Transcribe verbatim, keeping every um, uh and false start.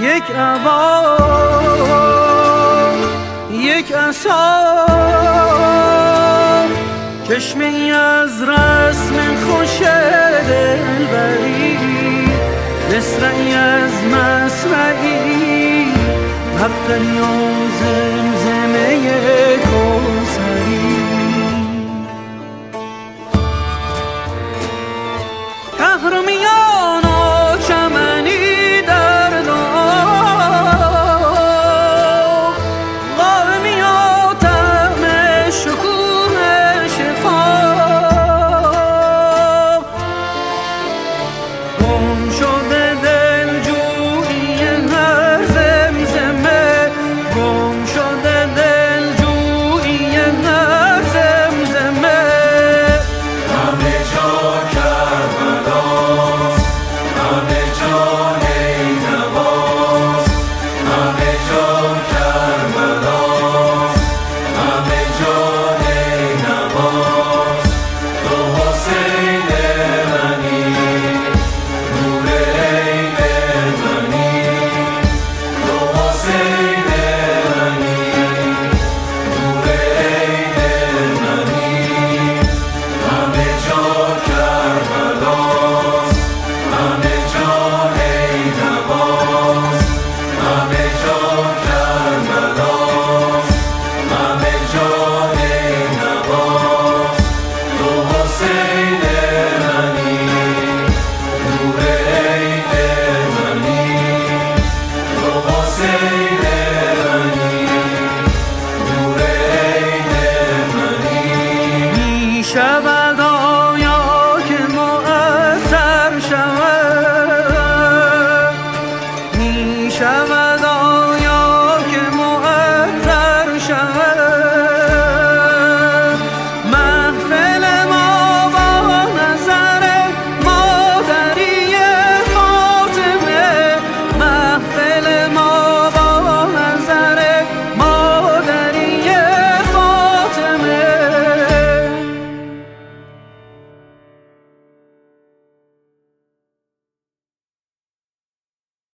یک عبا یک عصا چشمه از رسم خوش دلبری مصرعی از مصرعی مقدری و زمزمه کوثری کهرمیان و چمنی در داغ قائمی و طعم شکوه شفا گم شد